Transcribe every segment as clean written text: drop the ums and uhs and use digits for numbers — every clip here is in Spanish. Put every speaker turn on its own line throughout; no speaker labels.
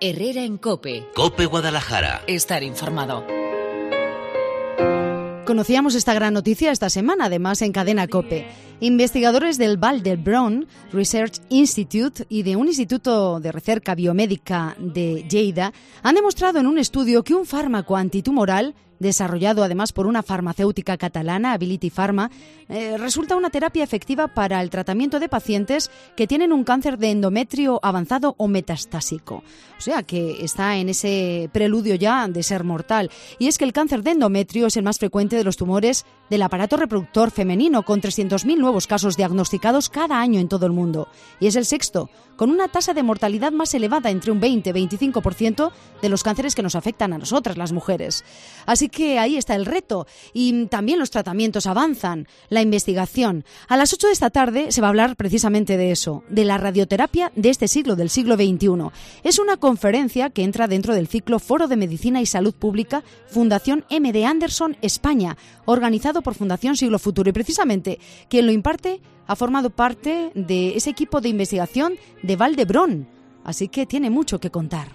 Herrera en COPE.
COPE Guadalajara.
Estar informado.
Conocíamos esta gran noticia esta semana, además en Cadena COPE. Investigadores del Vall d'Hebron Research Institute y de un instituto de recerca biomédica de Lleida han demostrado en un estudio que un fármaco antitumoral, desarrollado además por una farmacéutica catalana, Ability Pharma, resulta una terapia efectiva para el tratamiento de pacientes que tienen un cáncer de endometrio avanzado o metastásico. O sea, que está en ese preludio ya de ser mortal. Y es que el cáncer de endometrio es el más frecuente de los tumores del aparato reproductor femenino, con 300.000 nuevos casos diagnosticados cada año en todo el mundo. Y es el sexto, con una tasa de mortalidad más elevada, entre un 20 y 25% de los cánceres que nos afectan a nosotras, las mujeres. Así que ahí está el reto. Y también los tratamientos avanzan, la investigación. A las 8 de esta tarde se va a hablar precisamente de eso, de la radioterapia de este siglo, del siglo XXI. Es una conferencia que entra dentro del ciclo Foro de Medicina y Salud Pública Fundación M.D. Anderson España, organizado por Fundación Siglo Futuro. Y precisamente quien lo imparte ha formado parte de ese equipo de investigación de Vall d'Hebron. Así que tiene mucho que contar.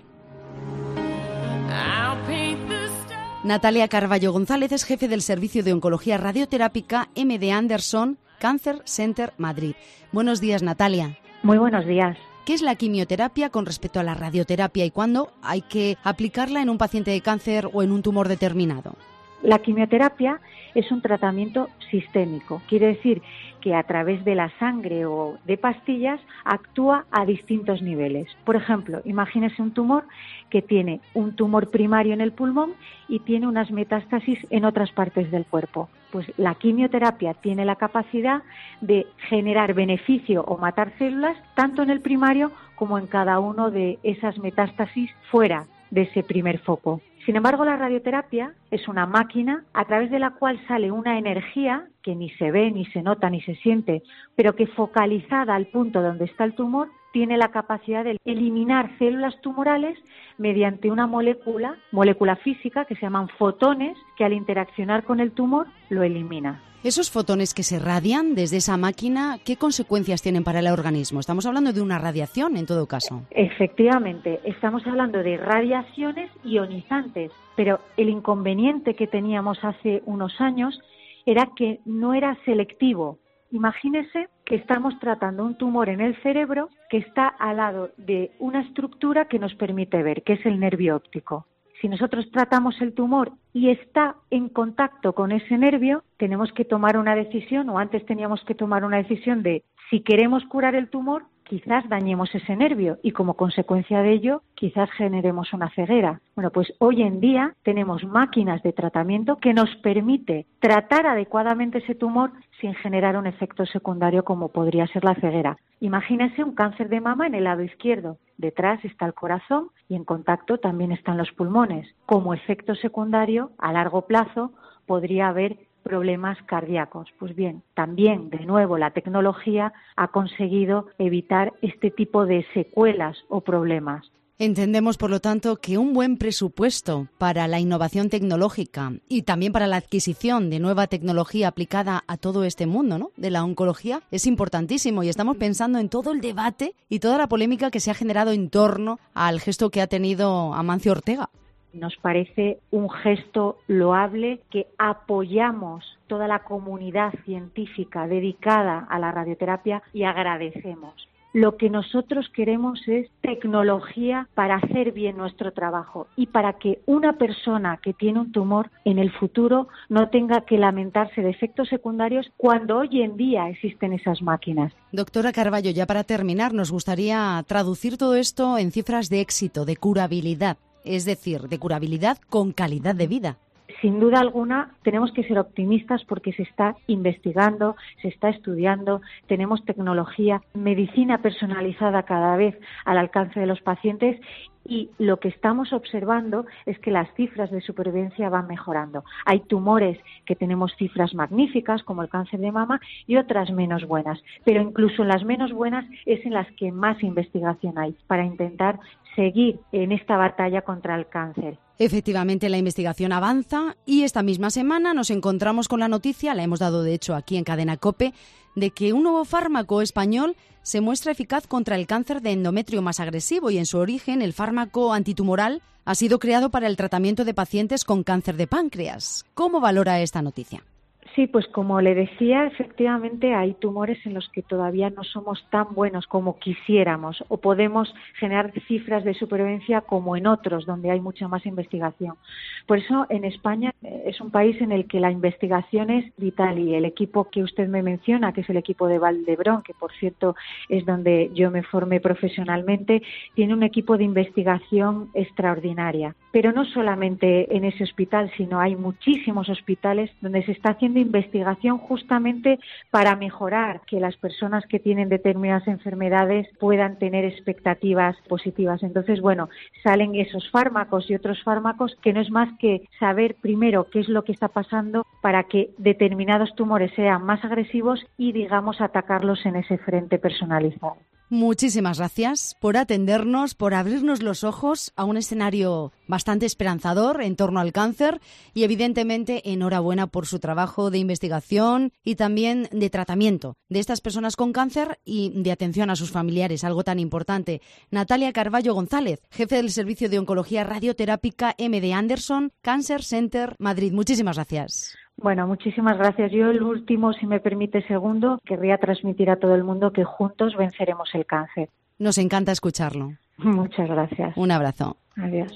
Natalia Carballo González es jefe del Servicio de Oncología Radioterápica M.D. Anderson Cancer Center Madrid. Buenos días, Natalia.
Muy buenos días.
¿Qué es la quimioterapia con respecto a la radioterapia y cuándo hay que aplicarla en un paciente de cáncer o en un tumor determinado?
La quimioterapia es un tratamiento sistémico. Quiere decir que a través de la sangre o de pastillas actúa a distintos niveles. Por ejemplo, imagínese un tumor que tiene un tumor primario en el pulmón y tiene unas metástasis en otras partes del cuerpo. Pues la quimioterapia tiene la capacidad de generar beneficio o matar células tanto en el primario como en cada uno de esas metástasis fuera de ese primer foco. Sin embargo, la radioterapia es una máquina a través de la cual sale una energía que ni se ve, ni se nota, ni se siente, pero que focalizada al punto donde está el tumor, tiene la capacidad de eliminar células tumorales mediante una molécula física que se llaman fotones, que al interaccionar con el tumor lo elimina.
Esos fotones que se radian desde esa máquina, ¿qué consecuencias tienen para el organismo? Estamos hablando de una radiación en todo caso.
Efectivamente, estamos hablando de radiaciones ionizantes, pero el inconveniente que teníamos hace unos años era que no era selectivo. Imagínese que estamos tratando un tumor en el cerebro que está al lado de una estructura que nos permite ver, que es el nervio óptico. Si nosotros tratamos el tumor y está en contacto con ese nervio, tenemos que tomar una decisión, o antes teníamos que tomar una decisión de si queremos curar el tumor, quizás dañemos ese nervio y como consecuencia de ello, quizás generemos una ceguera. Bueno, pues hoy en día tenemos máquinas de tratamiento que nos permite tratar adecuadamente ese tumor sin generar un efecto secundario como podría ser la ceguera. Imagínense un cáncer de mama en el lado izquierdo. Detrás está el corazón y en contacto también están los pulmones. Como efecto secundario, a largo plazo, podría haber problemas cardíacos. Pues bien, también, de nuevo, la tecnología ha conseguido evitar este tipo de secuelas o problemas.
Entendemos, por lo tanto, que un buen presupuesto para la innovación tecnológica y también para la adquisición de nueva tecnología aplicada a todo este mundo, ¿no?, de la oncología es importantísimo, y estamos pensando en todo el debate y toda la polémica que se ha generado en torno al gesto que ha tenido Amancio Ortega.
Nos parece un gesto loable que apoyamos toda la comunidad científica dedicada a la radioterapia y agradecemos. Lo que nosotros queremos es tecnología para hacer bien nuestro trabajo y para que una persona que tiene un tumor en el futuro no tenga que lamentarse de efectos secundarios cuando hoy en día existen esas máquinas.
Doctora Carballo, ya para terminar, nos gustaría traducir todo esto en cifras de éxito, de curabilidad, es decir, de curabilidad con calidad de vida.
Sin duda alguna, tenemos que ser optimistas porque se está investigando, se está estudiando, tenemos tecnología, medicina personalizada cada vez al alcance de los pacientes y lo que estamos observando es que las cifras de supervivencia van mejorando. Hay tumores que tenemos cifras magníficas, como el cáncer de mama, y otras menos buenas. Pero incluso en las menos buenas es en las que más investigación hay para intentar seguir en esta batalla contra el cáncer.
Efectivamente, la investigación avanza y esta misma semana nos encontramos con la noticia, la hemos dado de hecho aquí en Cadena COPE, de que un nuevo fármaco español se muestra eficaz contra el cáncer de endometrio más agresivo y en su origen el fármaco antitumoral ha sido creado para el tratamiento de pacientes con cáncer de páncreas. ¿Cómo valora esta noticia?
Sí, pues como le decía, efectivamente hay tumores en los que todavía no somos tan buenos como quisiéramos o podemos generar cifras de supervivencia como en otros donde hay mucha más investigación. Por eso en España es un país en el que la investigación es vital y el equipo que usted me menciona, que es el equipo de Vall d'Hebron, que por cierto es donde yo me formé profesionalmente, tiene un equipo de investigación extraordinaria. Pero no solamente en ese hospital, sino hay muchísimos hospitales donde se está haciendo investigación justamente para mejorar que las personas que tienen determinadas enfermedades puedan tener expectativas positivas. Entonces, bueno, salen esos fármacos y otros fármacos que no es más que saber primero qué es lo que está pasando para que determinados tumores sean más agresivos y, digamos, atacarlos en ese frente personalizado.
Muchísimas gracias por atendernos, por abrirnos los ojos a un escenario bastante esperanzador en torno al cáncer y evidentemente enhorabuena por su trabajo de investigación y también de tratamiento de estas personas con cáncer y de atención a sus familiares, algo tan importante. Natalia Carballo González, jefe del Servicio de Oncología Radioterápica MD Anderson, Cancer Center, Madrid. Muchísimas gracias.
Bueno, muchísimas gracias. Yo el último, si me permite, segundo, querría transmitir a todo el mundo que juntos venceremos el cáncer.
Nos encanta escucharlo.
Muchas gracias.
Un abrazo.
Adiós.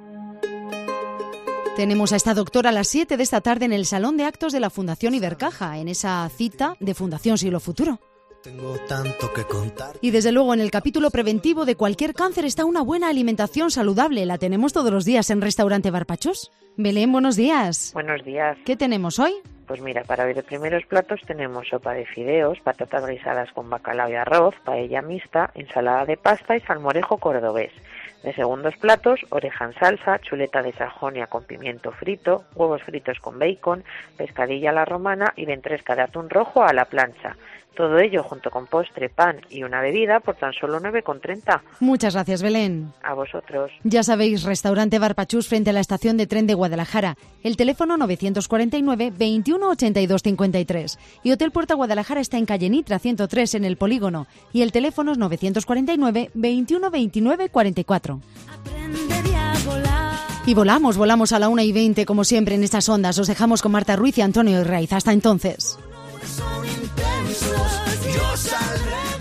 Tenemos a esta doctora a las 7 de esta tarde en el Salón de Actos de la Fundación Ibercaja, en esa cita de Fundación Siglo Futuro.
Tengo tanto que contar.
Y desde luego en el capítulo preventivo de cualquier cáncer está una buena alimentación saludable. La tenemos todos los días en Restaurante Barpachós. Belén, buenos días.
Buenos días.
¿Qué tenemos hoy?
Pues mira, para hoy de primeros platos tenemos sopa de fideos, patatas guisadas con bacalao y arroz, paella mixta, ensalada de pasta y salmorejo cordobés. De segundos platos, oreja en salsa, chuleta de Sajonia con pimiento frito, huevos fritos con bacon, pescadilla a la romana y ventresca de atún rojo a la plancha. Todo ello junto con postre, pan y una bebida por tan solo 9,30.
Muchas gracias, Belén.
A vosotros.
Ya sabéis, Restaurante Barpachús frente a la estación de tren de Guadalajara. El teléfono 949 21 82 53. Y Hotel Puerta Guadalajara está en calle Nitra 103 en el Polígono. Y el teléfono es 949 21 29 44. Y volamos a la 1:20 como siempre en estas ondas. Os dejamos con Marta Ruiz y Antonio Herraiz. Hasta entonces.
Yo saldré.